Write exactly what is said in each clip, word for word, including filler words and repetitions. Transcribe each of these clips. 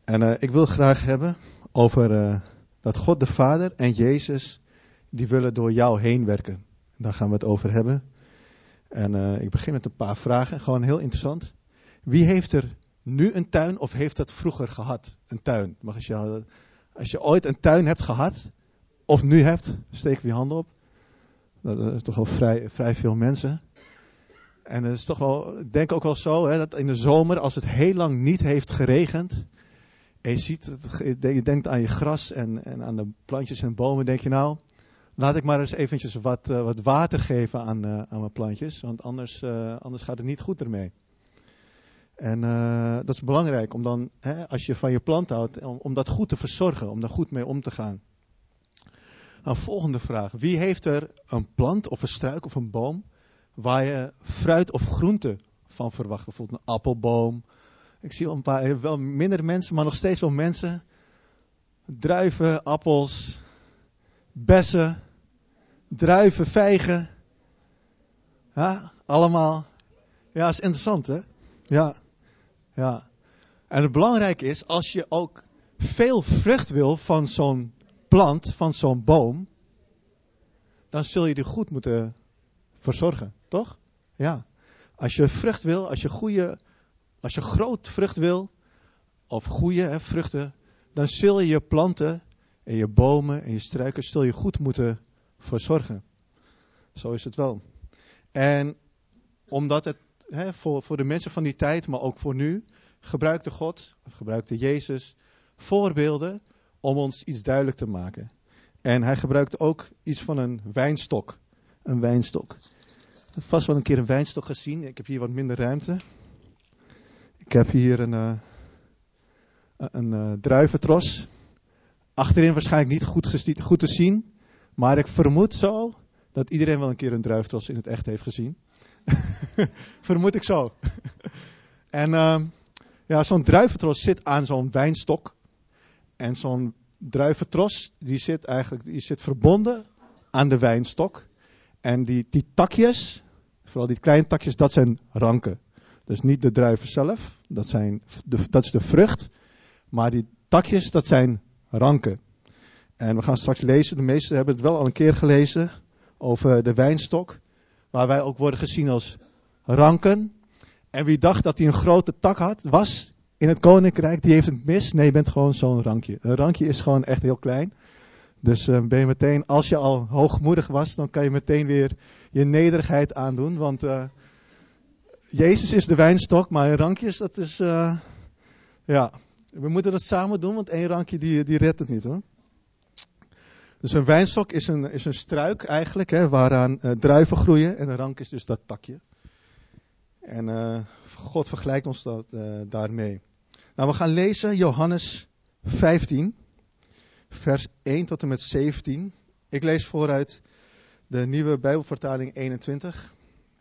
En uh, ik wil graag hebben over uh, dat God de Vader en Jezus, die willen door jou heen werken. Daar gaan we het over hebben. En uh, ik begin met een paar vragen, gewoon heel interessant. Wie heeft er nu een tuin of heeft dat vroeger gehad, een tuin? Mag als, je, als je ooit een tuin hebt gehad, of nu hebt, steek je handen op. Dat is toch wel vrij, vrij veel mensen. En het is toch wel, ik denk ook wel zo, hè, dat in de zomer, als het heel lang niet heeft geregend, en je ziet, het, je denkt aan je gras en, en aan de plantjes en bomen, denk je nou, laat ik maar eens eventjes wat, uh, wat water geven aan, uh, aan mijn plantjes, want anders, uh, anders gaat het niet goed ermee. En uh, dat is belangrijk, om dan, hè, als je van je plant houdt, om, om dat goed te verzorgen, om daar goed mee om te gaan. Nou, volgende vraag. Wie heeft er een plant of een struik of een boom waar je fruit of groente van verwacht? Bijvoorbeeld een appelboom. Ik zie wel een paar, wel minder mensen, maar nog steeds wel mensen. Druiven, appels, bessen, druiven, vijgen. Ja, allemaal. Ja, dat is interessant, hè? Ja, ja. En het belangrijke is, als je ook veel vrucht wil van zo'n plant, van zo'n boom, dan zul je die goed moeten verzorgen, toch? Ja. Als je vrucht wil, als je goede, als je groot vrucht wil, of goede hè, vruchten, dan zul je je planten en je bomen en je struiken zul je goed moeten verzorgen. Zo is het wel. En omdat het hè, voor, voor de mensen van die tijd, maar ook voor nu, gebruikte God, of gebruikte Jezus voorbeelden om ons iets duidelijk te maken. En hij gebruikte ook iets van een wijnstok. Een wijnstok. Ik heb vast wel een keer een wijnstok gezien. Ik heb hier wat minder ruimte. Ik heb hier een, uh, een uh, druiventros. Achterin waarschijnlijk niet goed, gesti- goed te zien. Maar ik vermoed zo dat iedereen wel een keer een druiventros in het echt heeft gezien. Vermoed ik zo. En uh, ja, zo'n druiventros zit aan zo'n wijnstok. En zo'n druiventros, die zit eigenlijk, die zit verbonden aan de wijnstok. En die, die takjes, vooral die kleine takjes, dat zijn ranken. Dus niet de druiven zelf, dat, zijn de, dat is de vrucht. Maar die takjes, dat zijn ranken. En we gaan straks lezen, de meesten hebben het wel al een keer gelezen, over de wijnstok. Waar wij ook worden gezien als ranken. En wie dacht dat hij een grote tak had, was in het koninkrijk, die heeft het mis. Nee, je bent gewoon zo'n rankje. Een rankje is gewoon echt heel klein. Dus uh, ben je meteen, als je al hoogmoedig was, dan kan je meteen weer je nederigheid aandoen. Want uh, Jezus is de wijnstok, maar rankjes, dat is, uh, ja, we moeten dat samen doen, want één rankje die, die redt het niet, hoor. Dus een wijnstok is een, is een struik eigenlijk, hè, waaraan uh, druiven groeien. En een rank is dus dat takje. En uh, God vergelijkt ons dat, uh, daarmee. Nou, we gaan lezen Johannes vijftien, vers één tot en met zeventien. Ik lees vooruit de nieuwe Bijbelvertaling eenentwintig.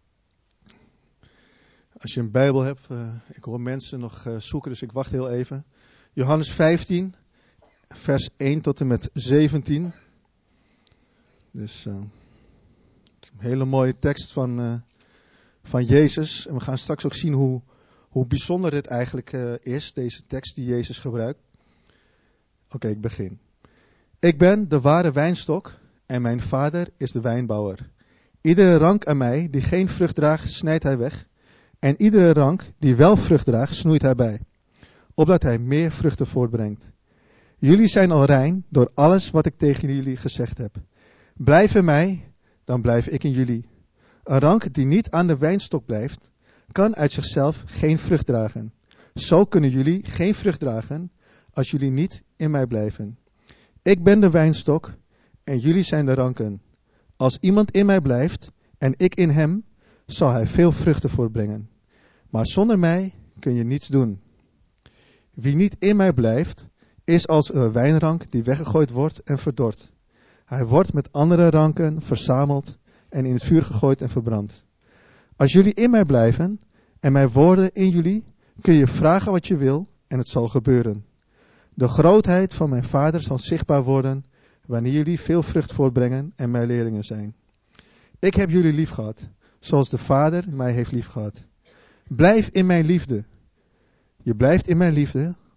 Als je een Bijbel hebt, uh, ik hoor mensen nog uh, zoeken, dus ik wacht heel even. Johannes vijftien, vers één tot en met zeventien. Dus uh, een hele mooie tekst van, uh, van Jezus. En we gaan straks ook zien hoe, hoe bijzonder dit eigenlijk uh, is, deze tekst die Jezus gebruikt. Oké, okay, ik begin. Ik ben de ware wijnstok en mijn vader is de wijnbouwer. Iedere rank aan mij die geen vrucht draagt, snijdt hij weg. En iedere rank die wel vrucht draagt, snoeit hij bij. Opdat hij meer vruchten voortbrengt. Jullie zijn al rein door alles wat ik tegen jullie gezegd heb. Blijf in mij, dan blijf ik in jullie. Een rank die niet aan de wijnstok blijft, kan uit zichzelf geen vrucht dragen. Zo kunnen jullie geen vrucht dragen als jullie niet in mij blijven. Ik ben de wijnstok en jullie zijn de ranken. Als iemand in mij blijft en ik in hem, zal hij veel vruchten voortbrengen. Maar zonder mij kun je niets doen. Wie niet in mij blijft, is als een wijnrank die weggegooid wordt en verdort. Hij wordt met andere ranken verzameld en in het vuur gegooid en verbrand. Als jullie in mij blijven en mijn woorden in jullie, kun je vragen wat je wil en het zal gebeuren. De grootheid van mijn vader zal zichtbaar worden wanneer jullie veel vrucht voortbrengen en mijn leerlingen zijn. Ik heb jullie lief gehad, zoals de Vader mij heeft lief gehad. Blijf in mijn liefde. Je blijft in mijn liefde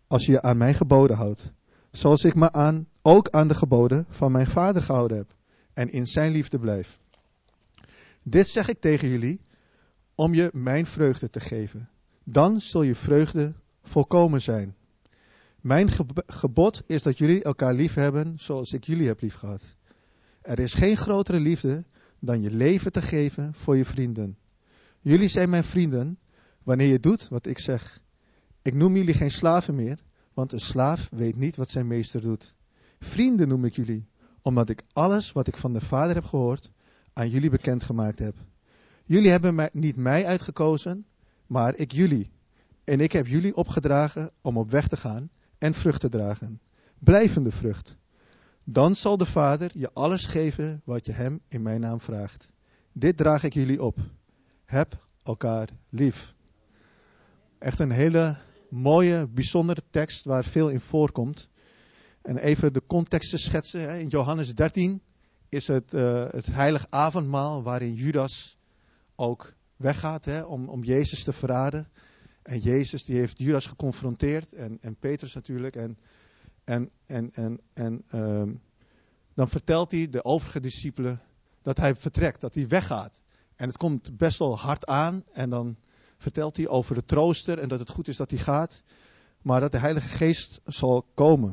als je je aan mijn geboden houdt. Zoals ik me aan, ook aan de geboden van mijn vader gehouden heb. En in zijn liefde blijf. Dit zeg ik tegen jullie, om je mijn vreugde te geven. Dan zul je vreugde volkomen zijn. Mijn ge- gebod is dat jullie elkaar lief hebben zoals ik jullie heb lief gehad. Er is geen grotere liefde dan je leven te geven voor je vrienden. Jullie zijn mijn vrienden wanneer je doet wat ik zeg. Ik noem jullie geen slaven meer, want een slaaf weet niet wat zijn meester doet. Vrienden noem ik jullie, omdat ik alles wat ik van de Vader heb gehoord aan jullie bekendgemaakt heb. Jullie hebben mij, niet mij uitgekozen, maar ik jullie. En ik heb jullie opgedragen om op weg te gaan en vrucht te dragen. Blijvende vrucht. Dan zal de Vader je alles geven wat je hem in mijn naam vraagt. Dit draag ik jullie op. Heb elkaar lief. Echt een hele mooie, bijzondere tekst waar veel in voorkomt. En even de context te schetsen. In Johannes dertien is het, uh, het heilig avondmaal waarin Judas ook weggaat hè, om, om Jezus te verraden. En Jezus die heeft Judas geconfronteerd en, en Petrus natuurlijk. En, en, en, en, en um, dan vertelt hij de overige discipelen dat hij vertrekt, dat hij weggaat. En het komt best wel hard aan en dan vertelt hij over de trooster en dat het goed is dat hij gaat. Maar dat de Heilige Geest zal komen.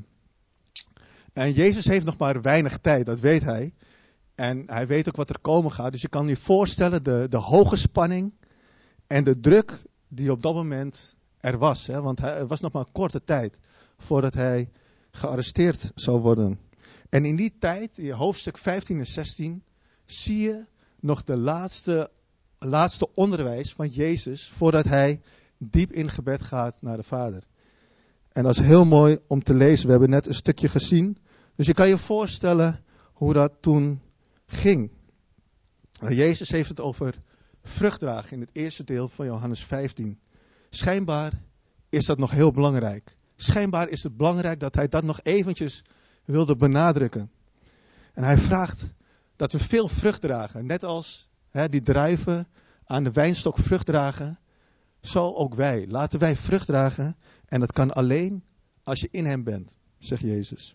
En Jezus heeft nog maar weinig tijd, dat weet hij. En hij weet ook wat er komen gaat. Dus je kan je voorstellen de, de hoge spanning en de druk die op dat moment er was. Hè? Want hij, er was nog maar een korte tijd voordat hij gearresteerd zou worden. En in die tijd, in hoofdstuk vijftien en zestien, zie je nog de laatste, laatste onderwijs van Jezus voordat hij diep in gebed gaat naar de Vader. En dat is heel mooi om te lezen. We hebben net een stukje gezien. Dus je kan je voorstellen hoe dat toen ging. Jezus heeft het over vruchtdragen in het eerste deel van Johannes vijftien. Schijnbaar is dat nog heel belangrijk. Schijnbaar is het belangrijk dat hij dat nog eventjes wilde benadrukken. En hij vraagt dat we veel vrucht dragen. Net als hè, die druiven aan de wijnstok vrucht dragen. Zo ook wij. Laten wij vrucht dragen. En dat kan alleen als je in hem bent, zegt Jezus.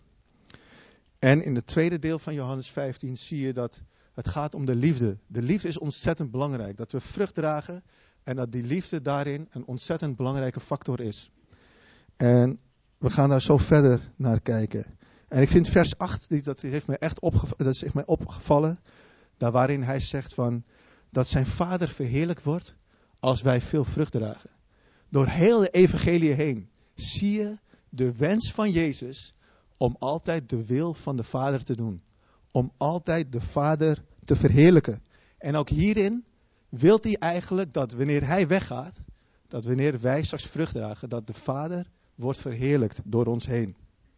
En in het tweede deel van Johannes vijftien zie je dat het gaat om de liefde. De liefde is ontzettend belangrijk. Dat we vrucht dragen en dat die liefde daarin een ontzettend belangrijke factor is. En we gaan daar zo verder naar kijken. En ik vind vers acht, dat heeft mij echt opgev- dat is echt mij opgevallen. Daar waarin hij zegt van dat zijn Vader verheerlijkt wordt als wij veel vrucht dragen. Door heel de evangelie heen zie je de wens van Jezus om altijd de wil van de Vader te doen. Om altijd de Vader te verheerlijken. En ook hierin wil hij eigenlijk dat wanneer hij weggaat, dat wanneer wij straks vrucht dragen, dat de Vader wordt verheerlijkt door ons heen.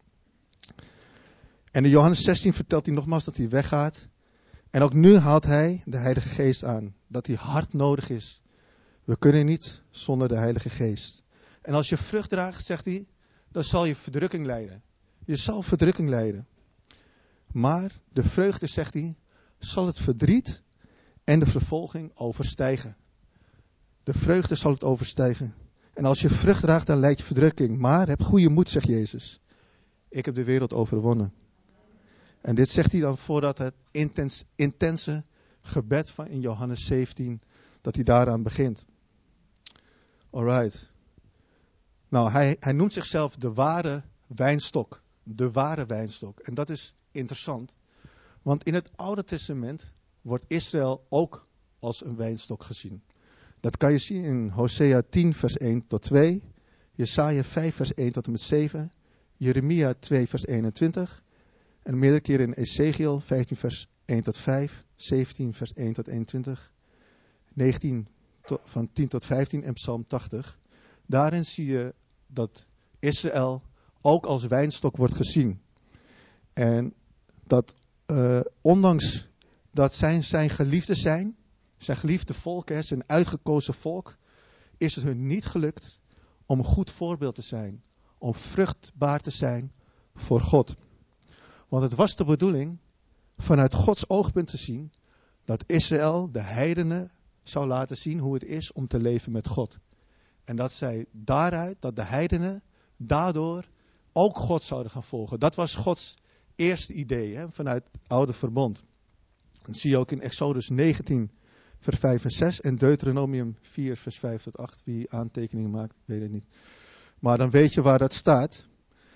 En in Johannes zestien vertelt hij nogmaals dat hij weggaat. En ook nu haalt hij de Heilige Geest aan. Dat hij hard nodig is. We kunnen niet zonder de Heilige Geest. En als je vrucht draagt, zegt hij, dan zal je verdrukking lijden. Je zal verdrukking lijden. Maar de vreugde, zegt hij, zal het verdriet en de vervolging overstijgen. De vreugde zal het overstijgen. En als je vrucht draagt, dan lijdt je verdrukking. Maar heb goede moed, zegt Jezus. Ik heb de wereld overwonnen. En dit zegt hij dan voordat het intens, intense gebed van in Johannes zeventien, dat hij daaraan begint. Alright. Nou, hij, hij noemt zichzelf de ware wijnstok. De ware wijnstok. En dat is interessant. Want in het Oude Testament wordt Israël ook als een wijnstok gezien. Dat kan je zien in Hosea tien vers één tot twee. Jesaja vijf vers één tot en met zeven. Jeremia twee vers eenentwintig. En meerdere keren in Ezekiel vijftien vers één tot vijf. zeventien vers één tot eenentwintig. negentien to, van tien tot vijftien en Psalm tachtig. Daarin zie je dat Israël ook als wijnstok wordt gezien. En dat uh, ondanks dat zijn, zijn geliefden zijn, zijn geliefde volk, hè, zijn uitgekozen volk, is het hun niet gelukt om een goed voorbeeld te zijn. Om vruchtbaar te zijn voor God. Want het was de bedoeling vanuit Gods oogpunt te zien dat Israël de heidenen zou laten zien hoe het is om te leven met God. En dat zij daaruit, dat de heidenen daardoor ook God zouden gaan volgen. Dat was Gods eerste idee, hè, vanuit het oude verbond. Dat zie je ook in Exodus negentien, vers vijf en zes en Deuteronomium vier, vers vijf tot acht. Wie aantekeningen maakt, ik weet het niet. Maar dan weet je waar dat staat.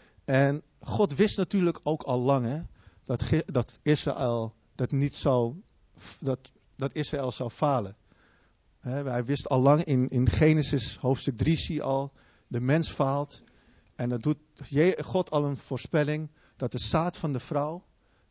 En God wist natuurlijk ook al lang, hè, dat, dat Israël dat niet zou, dat, dat Israël zou falen. He, hij wist al lang in, in Genesis hoofdstuk drie zie je al, de mens faalt. En dan doet God al een voorspelling dat de zaad van de vrouw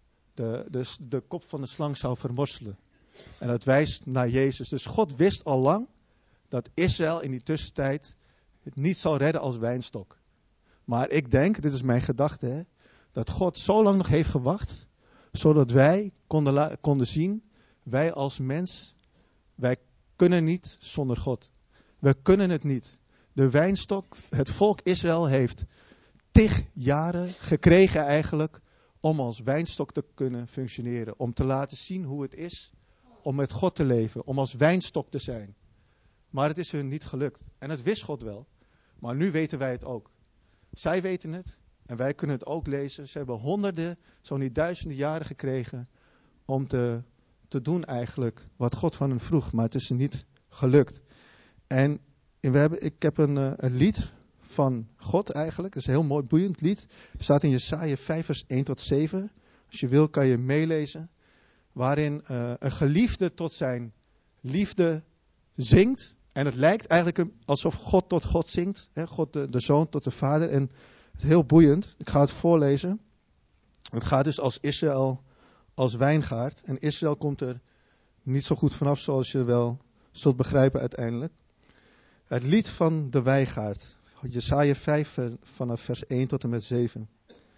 de, de, de kop van de slang zou vermorselen. En dat wijst naar Jezus. Dus God wist al lang dat Israël in die tussentijd het niet zou redden als wijnstok. Maar ik denk, dit is mijn gedachte, hè, dat God zo lang nog heeft gewacht, zodat wij konden, la- konden zien, wij als mens, wij kunnen niet zonder God. We kunnen het niet. De wijnstok, het volk Israël heeft tig jaren gekregen eigenlijk om als wijnstok te kunnen functioneren. Om te laten zien hoe het is om met God te leven, om als wijnstok te zijn. Maar het is hun niet gelukt. En dat wist God wel. Maar nu weten wij het ook. Zij weten het en wij kunnen het ook lezen. Ze hebben honderden, zo niet duizenden jaren gekregen om te, te doen eigenlijk wat God van hen vroeg. Maar het is niet gelukt. En we hebben, ik heb een, uh, een lied van God eigenlijk. Het is een heel mooi, boeiend lied. Het staat in Jesaja vijf vers één tot zeven. Als je wil kan je meelezen. Waarin uh, een geliefde tot zijn liefde zingt. En het lijkt eigenlijk alsof God tot God zingt. Hè? God de, de Zoon tot de Vader. En het is heel boeiend. Ik ga het voorlezen. Het gaat dus als Israël als wijngaard. En Israël komt er niet zo goed vanaf zoals je wel zult begrijpen uiteindelijk. Het lied van de wijngaard. Jesaja vijf vanaf vers één tot en met zeven.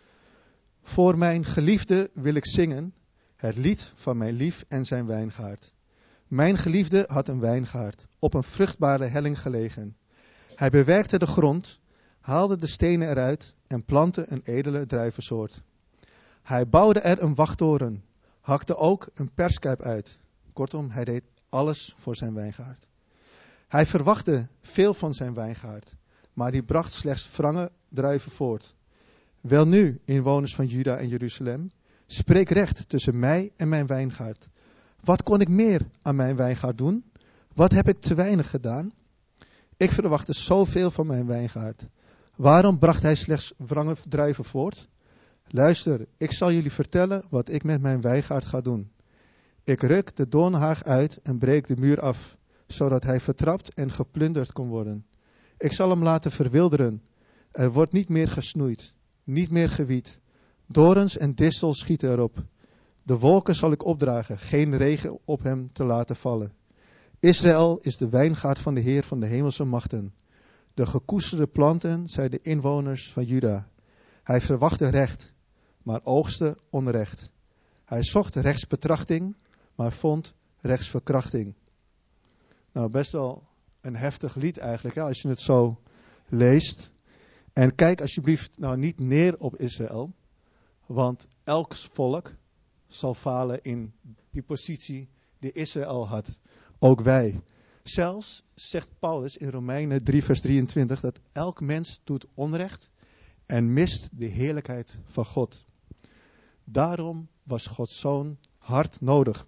Voor mijn geliefde wil ik zingen. Het lied van mijn lief en zijn wijngaard. Mijn geliefde had een wijngaard, op een vruchtbare helling gelegen. Hij bewerkte de grond, haalde de stenen eruit en plantte een edele druivensoort. Hij bouwde er een wachttoren, hakte ook een perskuip uit. Kortom, hij deed alles voor zijn wijngaard. Hij verwachtte veel van zijn wijngaard, maar die bracht slechts wrange druiven voort. Welnu, inwoners van Juda en Jeruzalem, spreek recht tussen mij en mijn wijngaard. Wat kon ik meer aan mijn wijngaard doen? Wat heb ik te weinig gedaan? Ik verwachtte zoveel van mijn wijngaard. Waarom bracht hij slechts wrange druiven voort? Luister, ik zal jullie vertellen wat ik met mijn wijngaard ga doen. Ik ruk de doornhaag uit en breek de muur af, zodat hij vertrapt en geplunderd kon worden. Ik zal hem laten verwilderen. Er wordt niet meer gesnoeid, niet meer gewied. Dorens en distels schieten erop. De wolken zal ik opdragen, geen regen op hem te laten vallen. Israël is de wijngaard van de Heer van de hemelse machten. De gekoesterde planten zijn de inwoners van Juda. Hij verwachtte recht, maar oogste onrecht. Hij zocht rechtsbetrachting, maar vond rechtsverkrachting. Nou, best wel een heftig lied eigenlijk, hè, als je het zo leest. En kijk alsjeblieft nou niet neer op Israël, want elk volk zal falen in die positie die Israël had. Ook wij. Zelfs zegt Paulus in Romeinen drie vers drieëntwintig dat elk mens doet onrecht en mist de heerlijkheid van God. Daarom was Gods Zoon hard nodig.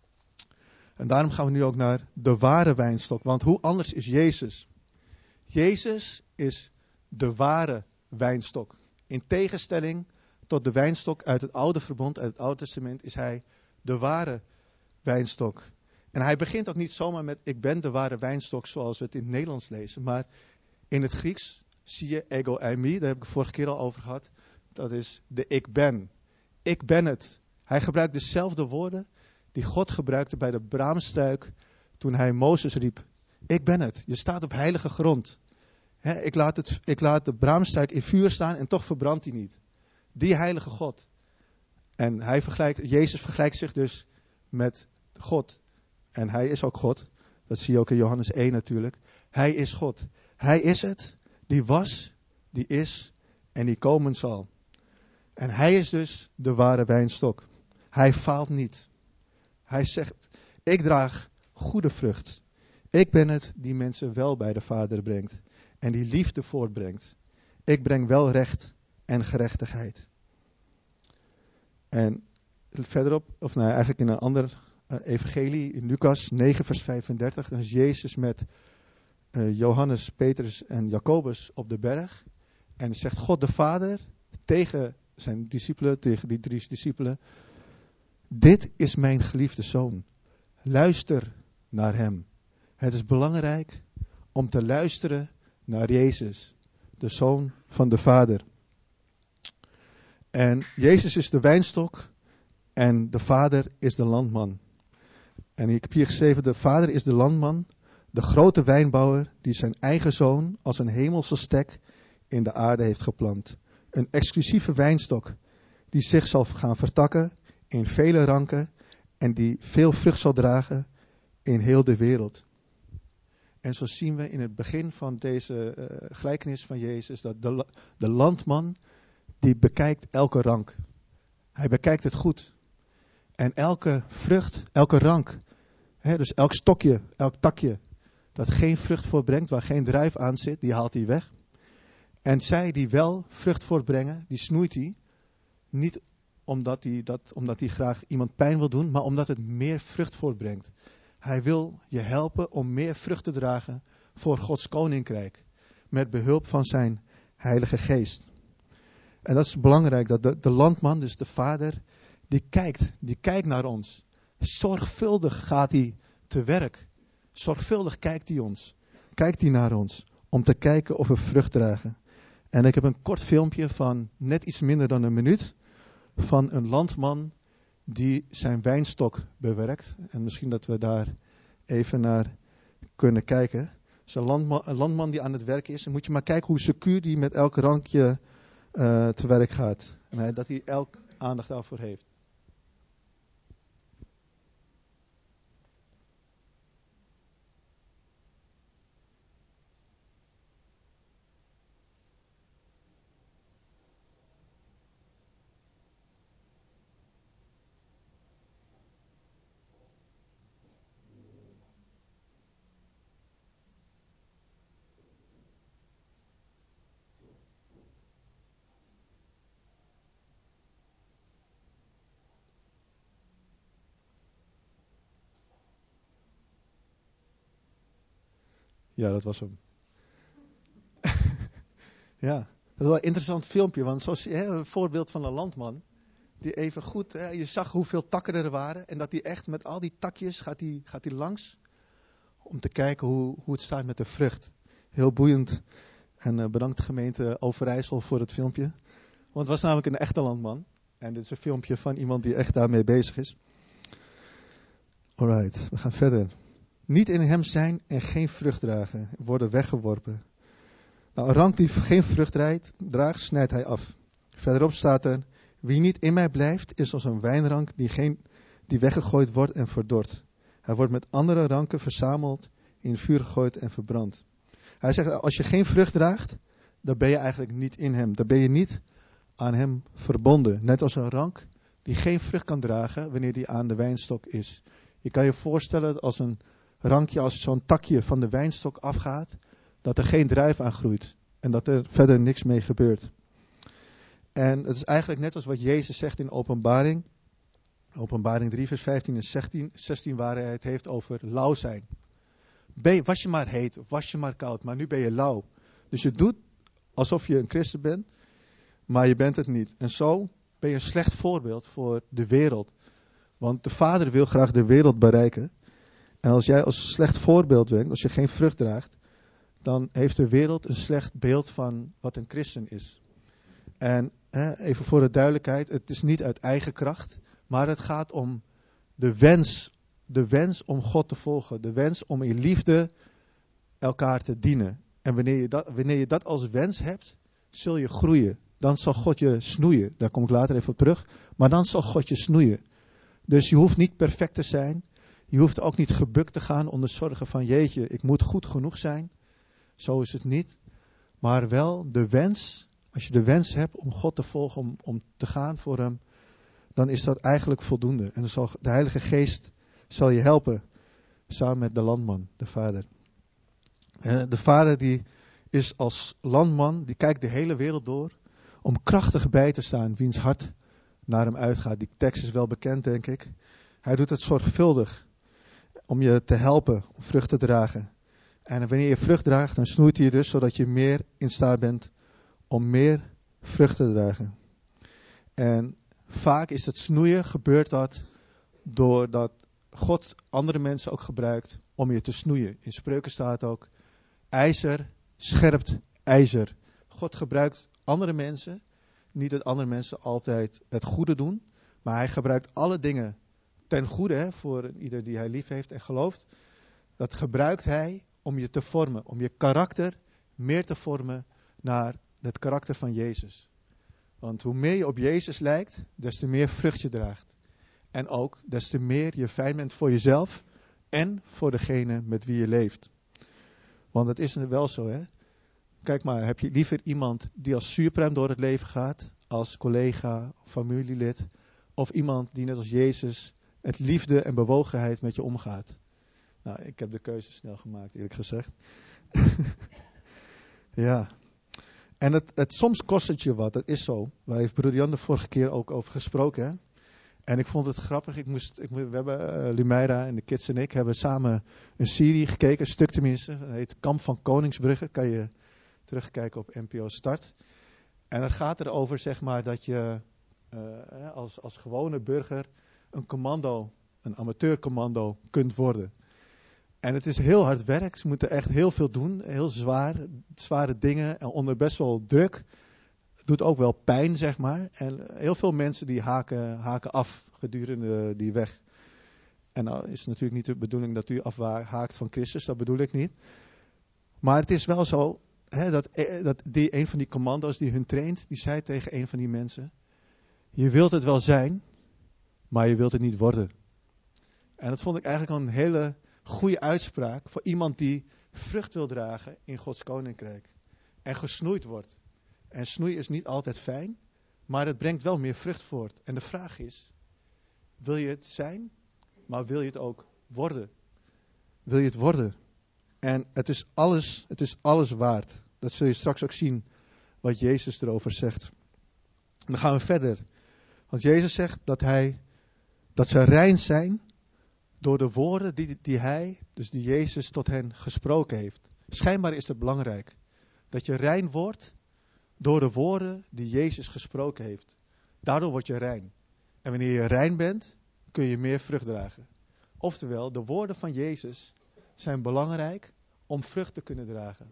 En daarom gaan we nu ook naar de ware wijnstok. Want hoe anders is Jezus? Jezus is de ware wijnstok. In tegenstelling tot de wijnstok uit het oude verbond, uit het Oude Testament, is hij de ware wijnstok. En hij begint ook niet zomaar met ik ben de ware wijnstok zoals we het in het Nederlands lezen. Maar in het Grieks zie je ego eimi, daar heb ik het vorige keer al over gehad. Dat is de ik ben. Ik ben het. Hij gebruikt dezelfde woorden die God gebruikte bij de braamstruik toen hij Mozes riep. Ik ben het. Je staat op heilige grond. He, ik, laat het, ik laat de braamstruik in vuur staan en toch verbrandt hij niet. Die heilige God. En hij vergelijkt, Jezus vergelijkt zich dus met God. En hij is ook God. Dat zie je ook in Johannes één natuurlijk. Hij is God. Hij is het, die was, die is en die komen zal. En hij is dus de ware wijnstok. Hij faalt niet. Hij zegt, ik draag goede vrucht. Ik ben het die mensen wel bij de Vader brengt. En die liefde voortbrengt. ik breng wel recht en gerechtigheid. En verderop, of nou eigenlijk in een ander uh, evangelie, in Lucas negen vers vijfendertig, dan is Jezus met uh, Johannes, Petrus en Jacobus op de berg. En zegt God de Vader tegen zijn discipelen, tegen die drie discipelen: dit is mijn geliefde zoon. Luister naar hem. Het is belangrijk om te luisteren naar Jezus, de Zoon van de Vader. En Jezus is de wijnstok en de Vader is de landman. En ik heb hier geschreven, de Vader is de landman, de grote wijnbouwer die zijn eigen zoon als een hemelse stek in de aarde heeft geplant. Een exclusieve wijnstok die zich zal gaan vertakken in vele ranken en die veel vrucht zal dragen in heel de wereld. En zo zien we in het begin van deze uh, gelijkenis van Jezus dat de, de landman die bekijkt elke rank. Hij bekijkt het goed. En elke vrucht, elke rank, hè, dus elk stokje, elk takje dat geen vrucht voortbrengt, waar geen druif aan zit, die haalt hij weg. En zij die wel vrucht voortbrengen, die snoeit hij. Niet omdat hij, dat, omdat hij graag iemand pijn wil doen, maar omdat het meer vrucht voortbrengt. Hij wil je helpen om meer vrucht te dragen voor Gods koninkrijk. Met behulp van zijn Heilige Geest. En dat is belangrijk, dat de, de landman, dus de Vader, die kijkt, die kijkt naar ons. Zorgvuldig gaat hij te werk. Zorgvuldig kijkt hij ons. Kijkt hij naar ons. Om te kijken of we vrucht dragen. En ik heb een kort filmpje van net iets minder dan een minuut. Van een landman die zijn wijnstok bewerkt. En misschien dat we daar even naar kunnen kijken. Dus een landman, een landman die aan het werk is. En moet je maar kijken hoe secuur die met elk rankje uh, te werk gaat. En hij, dat hij elk aandacht daarvoor heeft. Ja, dat was hem. Ja, dat is wel een interessant filmpje. Want zoals hè, een voorbeeld van een landman. Die even goed, hè, je zag hoeveel takken er waren. En dat hij echt met al die takjes gaat hij, gaat hij langs. Om te kijken hoe, hoe het staat met de vrucht. Heel boeiend. En uh, bedankt gemeente Overijssel voor het filmpje. Want het was namelijk een echte landman. En dit is een filmpje van iemand die echt daarmee bezig is. Alright, we gaan verder. Niet in hem zijn en geen vrucht dragen, worden weggeworpen. Nou, een rank die geen vrucht draait, draagt, snijdt hij af. Verderop staat er: wie niet in mij blijft, is als een wijnrank die, geen, die weggegooid wordt en verdort. Hij wordt met andere ranken verzameld, in vuur gegooid en verbrand. Hij zegt, als je geen vrucht draagt, dan ben je eigenlijk niet in hem. Dan ben je niet aan hem verbonden. Net als een rank die geen vrucht kan dragen wanneer die aan de wijnstok is. Je kan je voorstellen dat als een rankje, als zo'n takje van de wijnstok afgaat, dat er geen druif aan groeit. En dat er verder niks mee gebeurt. En het is eigenlijk net als wat Jezus zegt in Openbaring. Openbaring drie vers vijftien en zestien, zestien waar hij het heeft over lauw zijn. Ben je, was je maar heet of was je maar koud, maar nu ben je lauw. Dus je doet alsof je een christen bent, maar je bent het niet. En zo ben je een slecht voorbeeld voor de wereld. Want de Vader wil graag de wereld bereiken. En als jij als slecht voorbeeld bent, als je geen vrucht draagt, dan heeft de wereld een slecht beeld van wat een christen is. En hè, even voor de duidelijkheid, het is niet uit eigen kracht, maar het gaat om de wens, de wens om God te volgen, de wens om in liefde elkaar te dienen. En wanneer je dat, wanneer je dat als wens hebt, zul je groeien. Dan zal God je snoeien. Daar kom ik later even op terug. Maar dan zal God je snoeien. Dus je hoeft niet perfect te zijn. Je hoeft ook niet gebukt te gaan onder zorgen van jeetje, ik moet goed genoeg zijn. Zo is het niet. Maar wel de wens, als je de wens hebt om God te volgen, om, om te gaan voor hem, dan is dat eigenlijk voldoende. En dan zal de Heilige Geest zal je helpen, samen met de landman, de Vader. De Vader die is als landman, die kijkt de hele wereld door, om krachtig bij te staan, wiens hart naar hem uitgaat. Die tekst is wel bekend, denk ik. Hij doet het zorgvuldig om je te helpen om vrucht te dragen. En wanneer je vrucht draagt, dan snoeit hij je dus, zodat je meer in staat bent om meer vrucht te dragen. En vaak is het snoeien, gebeurt dat doordat God andere mensen ook gebruikt om je te snoeien. In Spreuken staat ook, ijzer scherpt ijzer. God gebruikt andere mensen, niet dat andere mensen altijd het goede doen, maar hij gebruikt alle dingen ten goede, hè, voor ieder die hij lief heeft en gelooft. Dat gebruikt hij om je te vormen, om je karakter meer te vormen naar het karakter van Jezus. Want hoe meer je op Jezus lijkt, des te meer vrucht je draagt. En ook des te meer je fijn bent voor jezelf en voor degene met wie je leeft. Want het is wel zo, hè. Kijk maar, heb je liever iemand die als zuurpruim door het leven gaat, als collega, familielid, of iemand die net als Jezus met liefde en bewogenheid met je omgaat? Nou, ik heb de keuze snel gemaakt, eerlijk gezegd. Ja. En het, het, soms kost het je wat, dat is zo. Waar heeft broeder Jan de vorige keer ook over gesproken, hè? En ik vond het grappig. Ik moest, ik, we hebben, uh, Lumeira en de kids en ik hebben samen een serie gekeken, een stuk tenminste. Dat heet Kamp van Koningsbrugge. Kan je terugkijken op N P O Start. En het gaat erover, zeg maar, dat je uh, als, als gewone burger een commando, een amateurcommando kunt worden. En het is heel hard werk. Ze moeten echt heel veel doen. Heel zwaar, zware dingen en onder best wel druk. Het doet ook wel pijn, zeg maar. En heel veel mensen die haken, haken af gedurende die weg. En nou is het natuurlijk niet de bedoeling dat u afhaakt van Christus. Dat bedoel ik niet. Maar het is wel zo, hè, dat, dat die, een van die commando's die hun traint, die zei tegen een van die mensen: je wilt het wel zijn, maar je wilt het niet worden. En dat vond ik eigenlijk een hele goede uitspraak voor iemand die vrucht wil dragen in Gods koninkrijk. En gesnoeid wordt. En snoeien is niet altijd fijn, maar het brengt wel meer vrucht voort. En de vraag is, wil je het zijn, maar wil je het ook worden? Wil je het worden? En het is alles, het is alles waard. Dat zul je straks ook zien wat Jezus erover zegt. En dan gaan we verder. Want Jezus zegt dat, hij, dat ze rein zijn door de woorden die, die hij, dus die Jezus tot hen gesproken heeft. Schijnbaar is het belangrijk dat je rein wordt door de woorden die Jezus gesproken heeft. Daardoor word je rein. En wanneer je rein bent, kun je meer vrucht dragen. Oftewel, de woorden van Jezus zijn belangrijk om vrucht te kunnen dragen.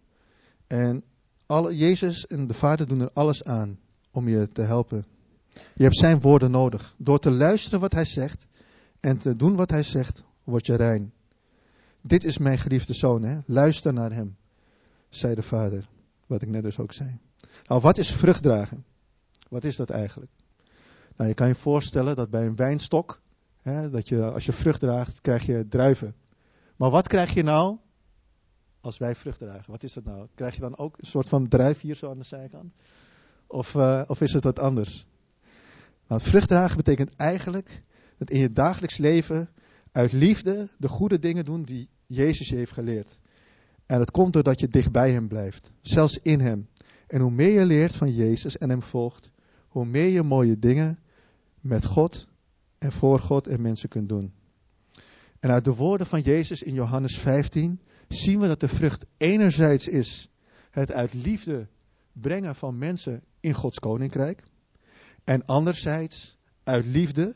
En alle, Jezus en de Vader doen er alles aan om je te helpen. Je hebt zijn woorden nodig. Door te luisteren wat hij zegt en te doen wat hij zegt, word je rein. Dit is mijn geliefde zoon, hè? Luister naar hem, zei de Vader. Wat ik net dus ook zei. Nou, wat is vrucht dragen? Wat is dat eigenlijk? Nou, je kan je voorstellen dat bij een wijnstok, hè, dat je, als je vrucht draagt, krijg je druiven. Maar wat krijg je nou als wij vrucht dragen? Wat is dat nou? Krijg je dan ook een soort van druif hier zo aan de zijkant? Of, uh, of is het wat anders? Nou, vrucht dragen betekent eigenlijk dat in je dagelijks leven uit liefde de goede dingen doen die Jezus je heeft geleerd. En dat komt doordat je dicht bij hem blijft. Zelfs in hem. En hoe meer je leert van Jezus en hem volgt, hoe meer je mooie dingen met God en voor God en mensen kunt doen. En uit de woorden van Jezus in Johannes vijftien zien we dat de vrucht enerzijds is het uit liefde brengen van mensen in Gods koninkrijk. En anderzijds uit liefde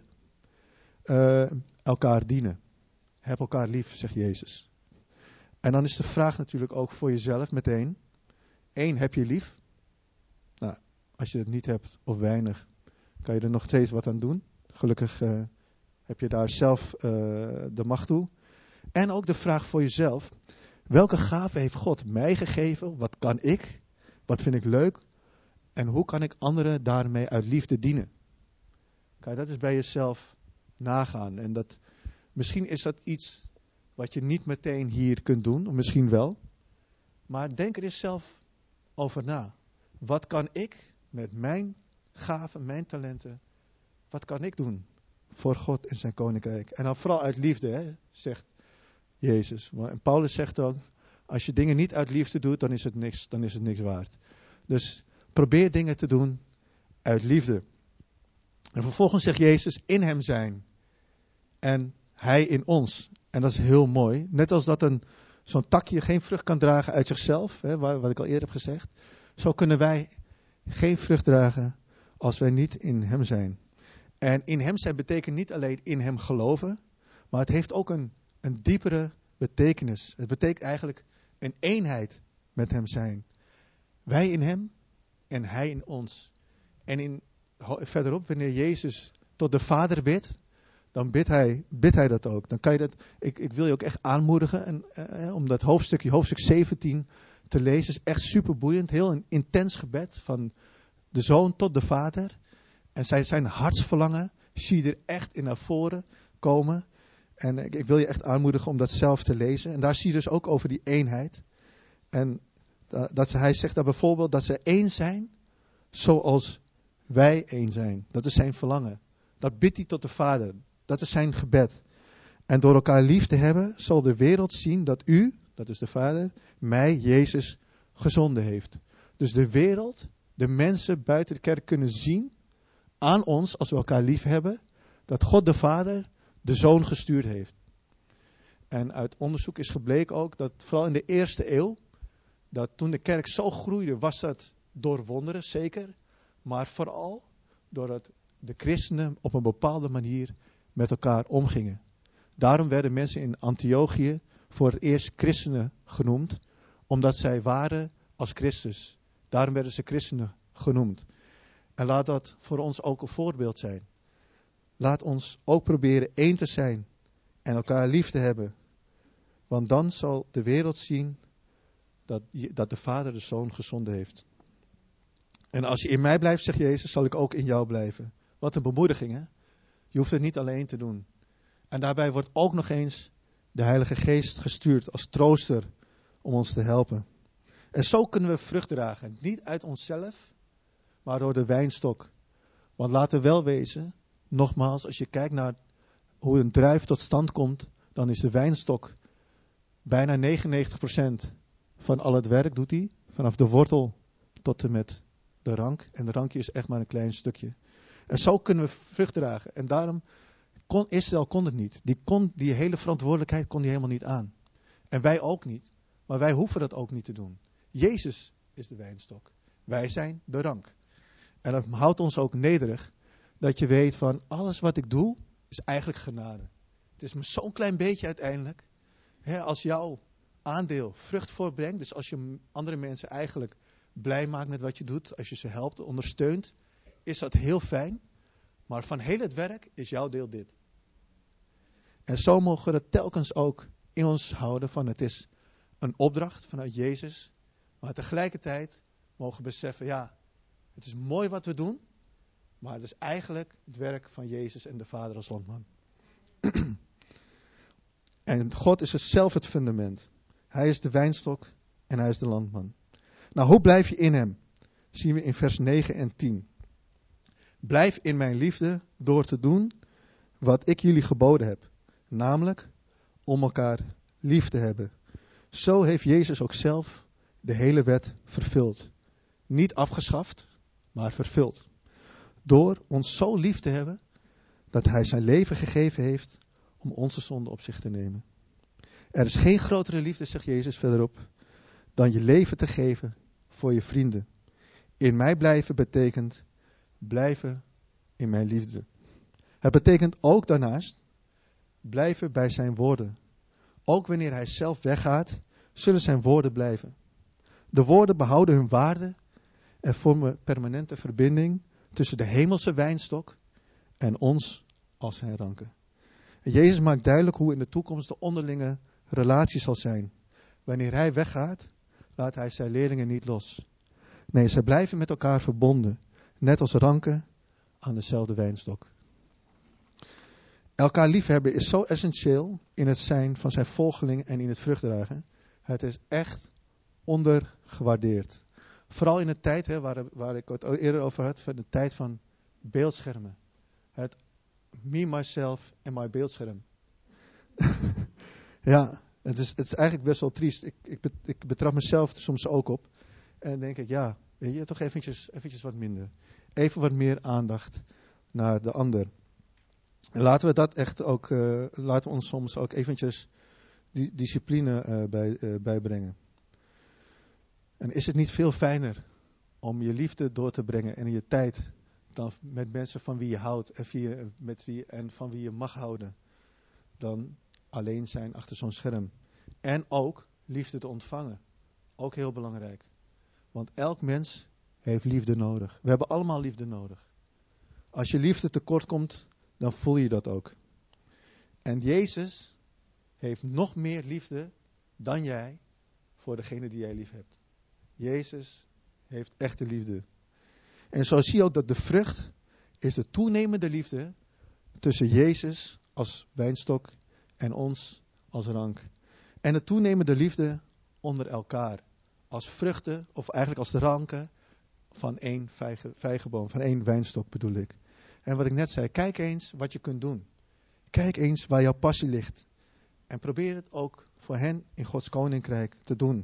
uh, elkaar dienen. Heb elkaar lief, zegt Jezus. En dan is de vraag natuurlijk ook voor jezelf meteen. Eén, heb je lief? Nou, als je het niet hebt of weinig, kan je er nog steeds wat aan doen. Gelukkig uh, heb je daar zelf uh, de macht toe. En ook de vraag voor jezelf. Welke gave heeft God mij gegeven? Wat kan ik? Wat vind ik leuk? En hoe kan ik anderen daarmee uit liefde dienen? Kan je dat eens bij jezelf nagaan. En dat, misschien is dat iets wat je niet meteen hier kunt doen. Of misschien wel. Maar denk er eens zelf over na. Wat kan ik met mijn gaven, mijn talenten, wat kan ik doen voor God en zijn koninkrijk? En dan vooral uit liefde, hè, zegt Jezus. En Paulus zegt ook, Als je dingen niet uit liefde doet, dan is het niks, dan is het niks waard. Dus probeer dingen te doen uit liefde. En vervolgens zegt Jezus, in hem zijn. En hij in ons. En dat is heel mooi. Net als dat een, zo'n takje geen vrucht kan dragen uit zichzelf. Hè, wat ik al eerder heb gezegd. Zo kunnen wij geen vrucht dragen als wij niet in hem zijn. En in hem zijn betekent niet alleen in hem geloven. Maar het heeft ook een, een diepere betekenis. Het betekent eigenlijk een eenheid met hem zijn. Wij in hem en hij in ons. En in, verderop, wanneer Jezus tot de Vader bidt, dan bidt hij, bidt hij dat ook. Dan kan je dat, ik, ik wil je ook echt aanmoedigen en, eh, om dat hoofdstukje, hoofdstuk zeventien te lezen. Is echt super boeiend. Heel een intens gebed van de Zoon tot de Vader. En zijn, zijn hartsverlangen zie je er echt in naar voren komen. En ik, ik wil je echt aanmoedigen om dat zelf te lezen. En daar zie je dus ook over die eenheid. En uh, dat ze, hij zegt daar bijvoorbeeld dat ze één zijn zoals wij één zijn. Dat is zijn verlangen. Dat bidt hij tot de Vader. Dat is zijn gebed. En door elkaar lief te hebben, zal de wereld zien dat u, dat is de Vader, mij, Jezus, gezonden heeft. Dus de wereld, de mensen buiten de kerk kunnen zien aan ons, als we elkaar lief hebben, dat God de Vader de Zoon gestuurd heeft. En uit onderzoek is gebleken ook dat vooral in de eerste eeuw, dat toen de kerk zo groeide, was dat door wonderen zeker, maar vooral doordat de christenen op een bepaalde manier met elkaar omgingen. Daarom werden mensen in Antiochië voor het eerst christenen genoemd, omdat zij waren als Christus. Daarom werden ze christenen genoemd. En laat dat voor ons ook een voorbeeld zijn. Laat ons ook proberen één te zijn en elkaar lief te hebben. Want dan zal de wereld zien dat, dat de Vader de Zoon gezonden heeft. En als je in mij blijft, zegt Jezus, zal ik ook in jou blijven. Wat een bemoediging, hè? Je hoeft het niet alleen te doen. En daarbij wordt ook nog eens de Heilige Geest gestuurd als trooster om ons te helpen. En zo kunnen we vrucht dragen. Niet uit onszelf, maar door de wijnstok. Want laten we wel wezen, nogmaals, als je kijkt naar hoe een druif tot stand komt, dan is de wijnstok bijna negenennegentig procent van al het werk doet hij. Vanaf de wortel tot en met de rank. En de rankje is echt maar een klein stukje. En zo kunnen we vrucht dragen. En daarom kon Israël kon het niet. Die, kon, die hele verantwoordelijkheid kon hij helemaal niet aan. En wij ook niet. Maar wij hoeven dat ook niet te doen. Jezus is de wijnstok. Wij zijn de rank. En dat houdt ons ook nederig. Dat je weet van alles wat ik doe is eigenlijk genade. Het is maar zo'n klein beetje uiteindelijk. Hè, als jouw aandeel vrucht voortbrengt. Dus als je andere mensen eigenlijk blij maakt met wat je doet. Als je ze helpt, ondersteunt. Is dat heel fijn. Maar van heel het werk is jouw deel dit. En zo mogen we dat telkens ook in ons houden. Van het is een opdracht vanuit Jezus. Maar tegelijkertijd mogen we beseffen. Ja, het is mooi wat we doen. Maar het is eigenlijk het werk van Jezus en de Vader als landman. En God is zelf het fundament. Hij is de wijnstok en hij is de landman. Nou, hoe blijf je in hem? Zien we in vers negen en tien. Blijf in mijn liefde door te doen wat ik jullie geboden heb. Namelijk om elkaar lief te hebben. Zo heeft Jezus ook zelf de hele wet vervuld. Niet afgeschaft, maar vervuld. Door ons zo lief te hebben dat hij zijn leven gegeven heeft om onze zonde op zich te nemen. Er is geen grotere liefde, zegt Jezus verderop, dan je leven te geven voor je vrienden. In mij blijven betekent blijven in mijn liefde. Het betekent ook daarnaast blijven bij zijn woorden. Ook wanneer hij zelf weggaat, zullen zijn woorden blijven. De woorden behouden hun waarde en vormen permanente verbinding tussen de hemelse wijnstok en ons als zijn ranken. En Jezus maakt duidelijk hoe in de toekomst de onderlinge relatie zal zijn. Wanneer hij weggaat, laat hij zijn leerlingen niet los. Nee, zij blijven met elkaar verbonden, net als ranken aan dezelfde wijnstok. Elkaar liefhebben is zo essentieel in het zijn van zijn volgelingen en in het vruchtdragen. Het is echt ondergewaardeerd. Vooral in de tijd, hè, waar, waar ik het eerder over had, van de tijd van beeldschermen. Het me, myself en my beeldscherm. Ja, Het is, het is eigenlijk best wel triest. Ik, ik, bet- ik betrap mezelf er soms ook op. En dan denk ik, ja, weet je, toch eventjes, eventjes wat minder. Even wat meer aandacht naar de ander. En laten we dat echt ook, uh, laten we ons soms ook eventjes die discipline uh, bij, uh, bijbrengen. En is het niet veel fijner om je liefde door te brengen en je tijd dan met mensen van wie je houdt en, via, met wie, en van wie je mag houden, dan alleen zijn achter zo'n scherm. En ook liefde te ontvangen. Ook heel belangrijk. Want elk mens heeft liefde nodig. We hebben allemaal liefde nodig. Als je liefde tekort komt, dan voel je dat ook. En Jezus heeft nog meer liefde dan jij voor degene die jij lief hebt. Jezus heeft echte liefde. En zo zie je ook dat de vrucht is de toenemende liefde tussen Jezus als wijnstok en ons als rank. En de toenemende liefde onder elkaar. Als vruchten, of eigenlijk als de ranken van één vijge, vijgenboom, van één wijnstok bedoel ik. En wat ik net zei, kijk eens wat je kunt doen. Kijk eens waar jouw passie ligt. En probeer het ook voor hen in Gods koninkrijk te doen.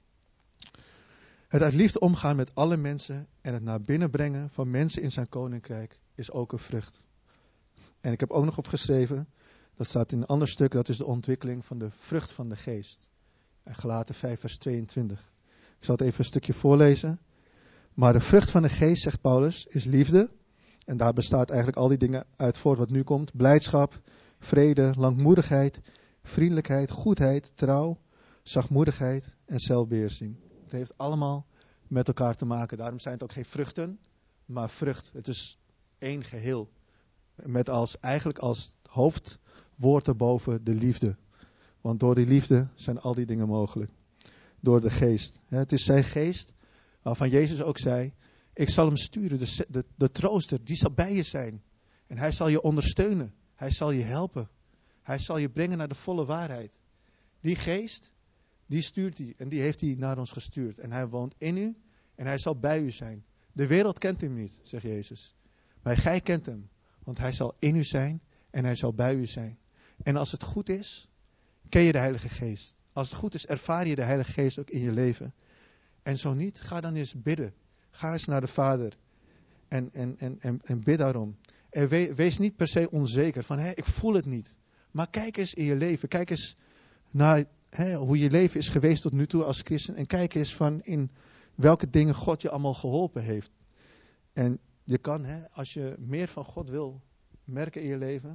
Het uit liefde omgaan met alle mensen en het naar binnen brengen van mensen in zijn koninkrijk is ook een vrucht. En ik heb ook nog opgeschreven, dat staat in een ander stuk, dat is de ontwikkeling van de vrucht van de geest. En Galaten vijf vers tweeëntwintig. Ik zal het even een stukje voorlezen. Maar de vrucht van de geest, zegt Paulus, is liefde. En daar bestaat eigenlijk al die dingen uit voort wat nu komt. Blijdschap, vrede, langmoedigheid, vriendelijkheid, goedheid, trouw, zachtmoedigheid en zelfbeheersing. Het heeft allemaal met elkaar te maken. Daarom zijn het ook geen vruchten, maar vrucht. Het is één geheel. Met als, eigenlijk als hoofdwoord erboven de liefde. Want door die liefde zijn al die dingen mogelijk. Door de geest. Het is zijn geest waarvan Jezus ook zei, ik zal hem sturen, de, de, de trooster, die zal bij je zijn. En hij zal je ondersteunen. Hij zal je helpen. Hij zal je brengen naar de volle waarheid. Die geest, die stuurt hij en die heeft hij naar ons gestuurd. En hij woont in u en hij zal bij u zijn. De wereld kent hem niet, zegt Jezus. Maar gij kent hem, want hij zal in u zijn en hij zal bij u zijn. En als het goed is, ken je de Heilige Geest. Als het goed is, ervaar je de Heilige Geest ook in je leven. En zo niet, ga dan eens bidden. Ga eens naar de Vader en, en, en, en, en bid daarom. En we, wees niet per se onzeker van, hé, ik voel het niet. Maar kijk eens in je leven. Kijk eens naar hé, hoe je leven is geweest tot nu toe als christen. En kijk eens van in welke dingen God je allemaal geholpen heeft. En je kan, hè, als je meer van God wil merken in je leven,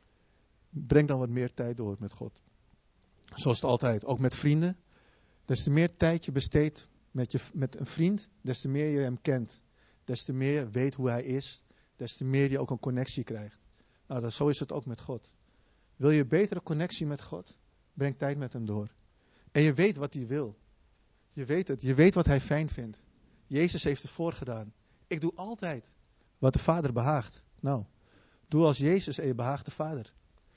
breng dan wat meer tijd door met God. Zoals het altijd, ook met vrienden. Des te meer tijd je besteedt met, je, met een vriend, des te meer je hem kent. Des te meer je weet hoe hij is, des te meer je ook een connectie krijgt. Nou, dat, zo is het ook met God. Wil je betere connectie met God? Breng tijd met hem door. En je weet wat hij wil. Je weet het. Je weet wat hij fijn vindt. Jezus heeft het voorgedaan. Ik doe altijd wat de Vader behaagt. Nou, doe als Jezus en je behaagt de Vader.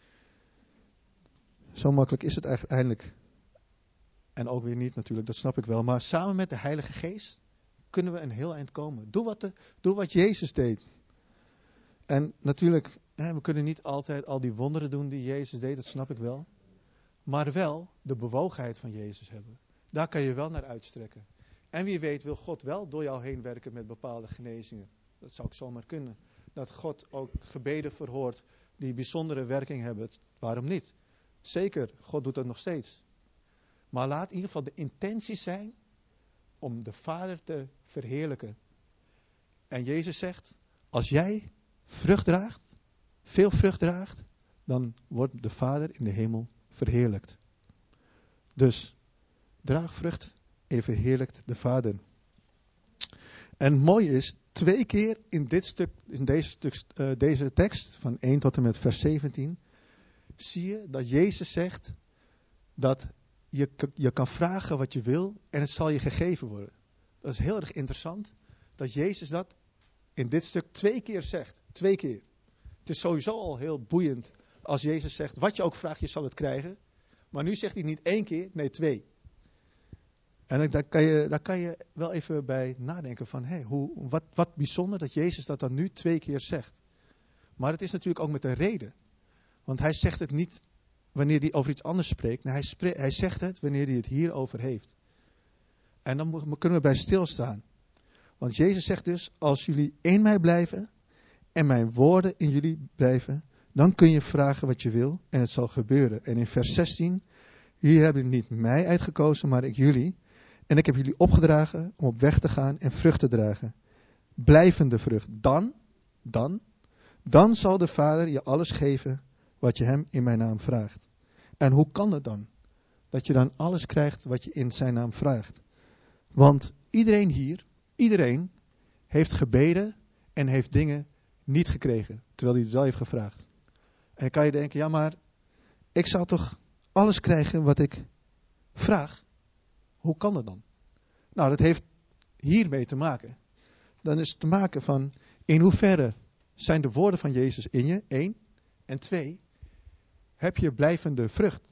Zo makkelijk is het uiteindelijk. En ook weer niet natuurlijk, dat snap ik wel. Maar samen met de Heilige Geest kunnen we een heel eind komen. Doe wat, de, doe wat Jezus deed. En natuurlijk, hè, we kunnen niet altijd al die wonderen doen die Jezus deed, dat snap ik wel. Maar wel de bewogenheid van Jezus hebben. Daar kan je wel naar uitstrekken. En wie weet wil God wel door jou heen werken met bepaalde genezingen. Dat zou ik zomaar kunnen. Dat God ook gebeden verhoort die bijzondere werking hebben. Waarom niet? Zeker, God doet dat nog steeds. Maar laat in ieder geval de intentie zijn om de Vader te verheerlijken. En Jezus zegt, als jij vrucht draagt, veel vrucht draagt, dan wordt de Vader in de hemel verheerlijkt. Dus, draag vrucht en verheerlijkt de Vader. En het mooie is, twee keer in, dit stuk, in deze, stuk, uh, deze tekst, van één tot en met vers zeventien, zie je dat Jezus zegt dat je, je kan vragen wat je wil en het zal je gegeven worden. Dat is heel erg interessant, dat Jezus dat in dit stuk twee keer zegt. Twee keer. Het is sowieso al heel boeiend als Jezus zegt, wat je ook vraagt, je zal het krijgen. Maar nu zegt hij niet één keer, nee twee. En daar kan je, daar kan je wel even bij nadenken van, hé, hoe, wat, wat bijzonder dat Jezus dat dan nu twee keer zegt. Maar het is natuurlijk ook met een reden. Want hij zegt het niet wanneer hij over iets anders spreekt. Nou, hij, spreekt, hij zegt het wanneer hij het hierover heeft. En dan mo- kunnen we bij stilstaan. Want Jezus zegt dus, als jullie in mij blijven en mijn woorden in jullie blijven, dan kun je vragen wat je wil en het zal gebeuren. En in vers zestien, hier hebben niet mij uitgekozen, maar ik jullie. En ik heb jullie opgedragen om op weg te gaan en vrucht te dragen. Blijvende vrucht. Dan, dan, dan zal de Vader je alles geven wat je hem in mijn naam vraagt. En hoe kan het dan? Dat je dan alles krijgt wat je in zijn naam vraagt. Want iedereen hier, iedereen heeft gebeden en heeft dingen niet gekregen, terwijl hij het wel heeft gevraagd. En dan kan je denken, ja maar, ik zal toch alles krijgen wat ik vraag? Hoe kan dat dan? Nou, dat heeft hiermee te maken. Dan is het te maken van, in hoeverre zijn de woorden van Jezus in je, één. En twee, heb je blijvende vrucht.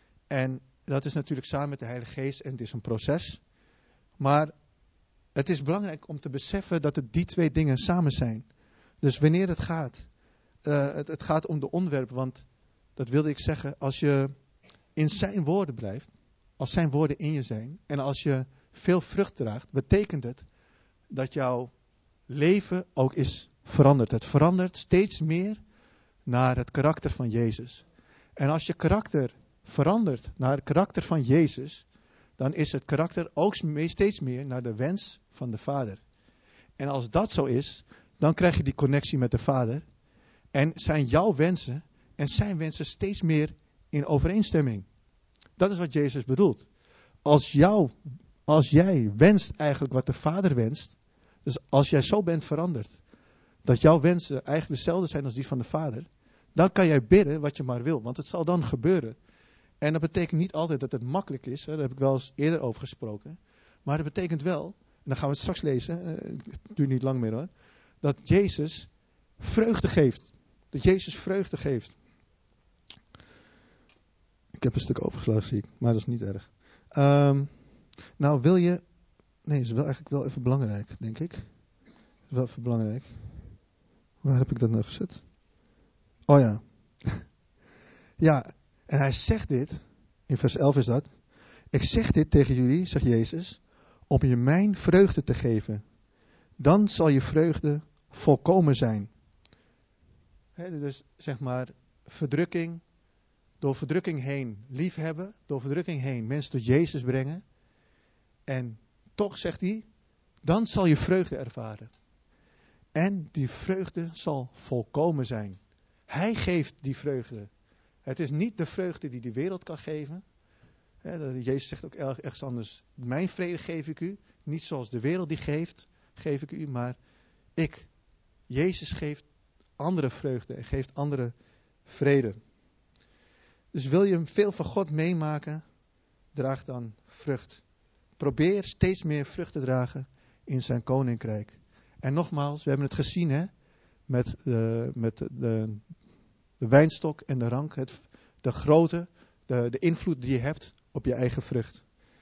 En dat is natuurlijk samen met de Heilige Geest en het is een proces. Maar het is belangrijk om te beseffen dat het die twee dingen samen zijn. Dus wanneer het gaat, uh, het, het gaat om de onderwerp, want dat wilde ik zeggen, als je in zijn woorden blijft, als zijn woorden in je zijn en als je veel vrucht draagt, betekent het dat jouw leven ook is veranderd. Het verandert steeds meer naar het karakter van Jezus. En als je karakter verandert naar het karakter van Jezus, dan is het karakter ook steeds meer naar de wens van de Vader. En als dat zo is, dan krijg je die connectie met de Vader. En zijn jouw wensen en zijn wensen steeds meer in overeenstemming. Dat is wat Jezus bedoelt. Als, jou, als jij wenst eigenlijk wat de Vader wenst, dus als jij zo bent veranderd, dat jouw wensen eigenlijk dezelfde zijn als die van de Vader, dan kan jij bidden wat je maar wil, want het zal dan gebeuren. En dat betekent niet altijd dat het makkelijk is, hè, daar heb ik wel eens eerder over gesproken. Maar dat betekent wel, en dan gaan we het straks lezen, uh, het duurt niet lang meer hoor, dat Jezus vreugde geeft. Dat Jezus vreugde geeft. Ik heb een stuk overgeslagen, zie ik, maar dat is niet erg. Um, nou, wil je... Nee, dat is wel eigenlijk wel even belangrijk, denk ik. Dat is wel even belangrijk. Waar heb ik dat nou gezet? Oh ja. Ja, en hij zegt dit, in vers elf is dat. Ik zeg dit tegen jullie, zegt Jezus, om je mijn vreugde te geven. Dan zal je vreugde volkomen zijn. He, dus zeg maar, verdrukking, door verdrukking heen liefhebben, door verdrukking heen mensen tot Jezus brengen. En toch, zegt hij, dan zal je vreugde ervaren. En die vreugde zal volkomen zijn. Hij geeft die vreugde. Het is niet de vreugde die de wereld kan geven. He, Jezus zegt ook ergens anders, mijn vrede geef ik u. Niet zoals de wereld die geeft, geef ik u, maar ik. Jezus geeft andere vreugde en geeft andere vrede. Dus wil je veel van God meemaken, draag dan vrucht. Probeer steeds meer vrucht te dragen in zijn koninkrijk. En nogmaals, we hebben het gezien hè, met, de, met de, de, de wijnstok en de rank. Het, de grootte, de, de invloed die je hebt op je eigen vrucht.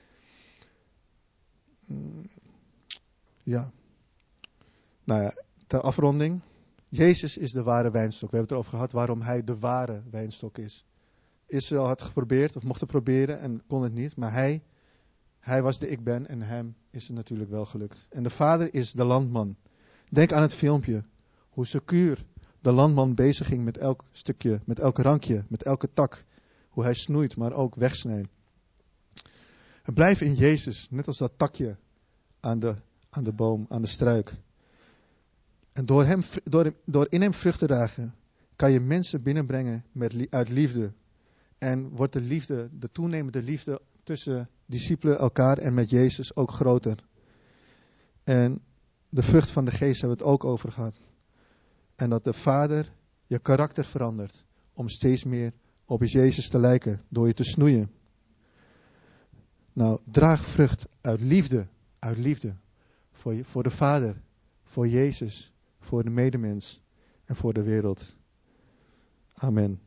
Ja. Nou ja, ter afronding. Jezus is de ware wijnstok. We hebben het erover gehad waarom hij de ware wijnstok is. Israël had geprobeerd, of mocht het proberen en kon het niet. Maar hij, hij was de ik ben en hem is het natuurlijk wel gelukt. En de Vader is de landman. Denk aan het filmpje. Hoe secuur de landman bezig ging met elk stukje, met elk rankje, met elke tak. Hoe hij snoeit, maar ook wegsnijdt. En blijf in Jezus, net als dat takje aan de, aan de boom, aan de struik. En door, hem, door, door in hem vrucht te dragen, kan je mensen binnenbrengen met, uit liefde. En wordt de liefde, de toenemende liefde tussen discipelen, elkaar en met Jezus ook groter. En de vrucht van de geest hebben we het ook over gehad. En dat de Vader je karakter verandert om steeds meer op Jezus te lijken door je te snoeien. Nou, draag vrucht uit liefde, uit liefde. Voor, je, voor de Vader, voor Jezus, voor de medemens en voor de wereld. Amen.